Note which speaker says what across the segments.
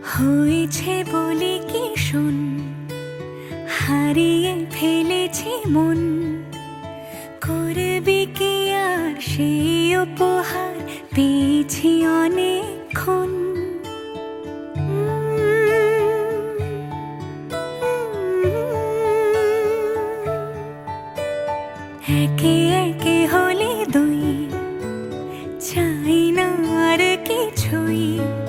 Speaker 1: হয়েছে বলে কি শোন, হারিয়ে ফেলেছি মন। করবি কি আর সেই উপহার পেয়েছি অনেকক্ষণ। একে একে হলে দুই, চাই না আর কিছুই।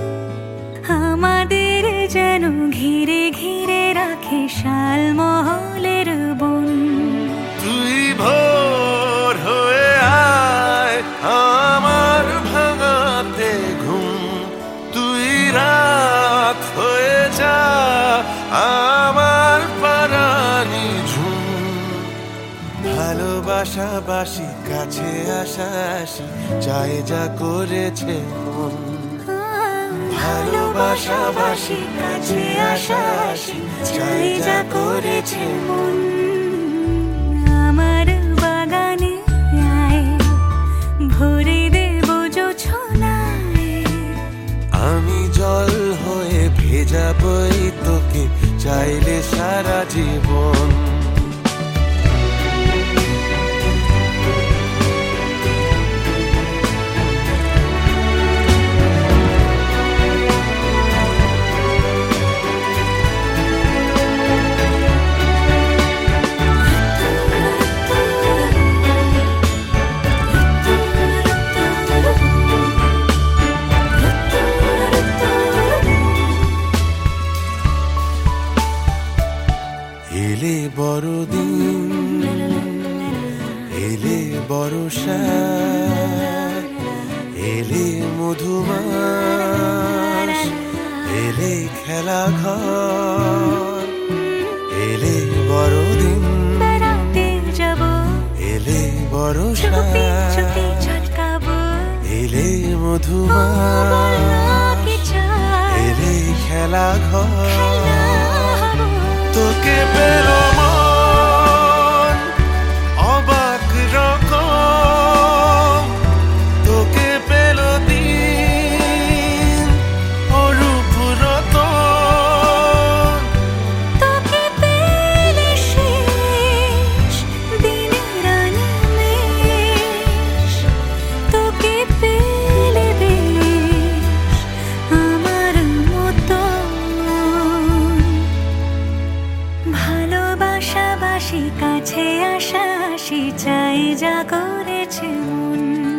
Speaker 1: আমাদের যেন ঘিরে ঘিরে রাখে শালমহলের বন।
Speaker 2: তুই ভোর হয়ে আয় আমার ভাঙাতে ঘুম, তুই রাত হয়ে যা আমার পরাণী ঝুম। ভালোবাসাবাসি কাছে আসাসি চাই যা করেছে মন। ভালোবাসাবাসি কাছে আসাসি চাই যা করেছে মন।
Speaker 1: আমার বাগানে আয়, ভরে দেব জোছনায়।
Speaker 2: আমি জল হয়ে ভেজাবই তোকে চাইলে সারা জীবন। এলে বড়দিন, এলে বর্ষা, এলে মধুমাস, এলে খেলা ঘর। এলে বড়দিন,
Speaker 1: বেড়াতে যাব,
Speaker 2: এলে বর্ষা,
Speaker 1: চুপি চুপি ঝলকাবো।
Speaker 2: এলে মধুমাস, এলে খেলা ঘর। তোকে পেল মন অবাক রকম, তোকে পেল দিন অরূপ রতন।
Speaker 1: তোকে পেলে শেষ দিনের আনিমেষ, তোকে পেলে বেশ আমার মতন। ভালোবাসাবাসি কাছে আসাসি চাই যা করেছে মন।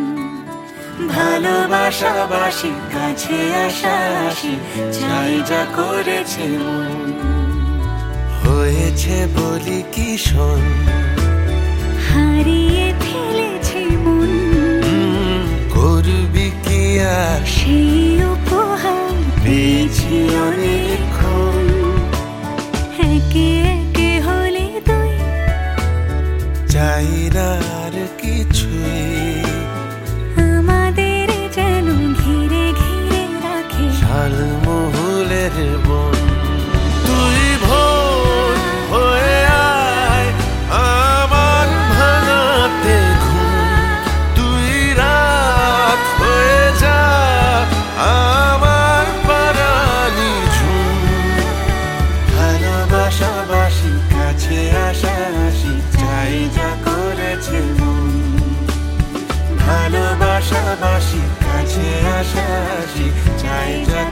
Speaker 2: ভালোবাসাবাসি কাছে আসাসি চাই যা করেছে মন। হয়েছে বলি কি শোন,
Speaker 1: হারিয়ে ফেলেছি মন।
Speaker 2: করবি কি আর
Speaker 1: সেই উপহার পেয়েছি অনেকক্ষণ। একে একে হলে দুই,
Speaker 2: চাই না আর কিছুই।
Speaker 1: আমাদের যেন ঘিরে ঘিরে রাখে
Speaker 2: শালমহলের বন। তুই ভোর হয়ে আয় আমার ভাঙাতে ঘুম, তুই রাত হয়ে যা আমার পরাণী ঝুম। ভালোবাসাবাসি কাছে আসাসি চাই যা করেছে মন। ভালোবাসাবাসি কাছে আসাসি চাই যা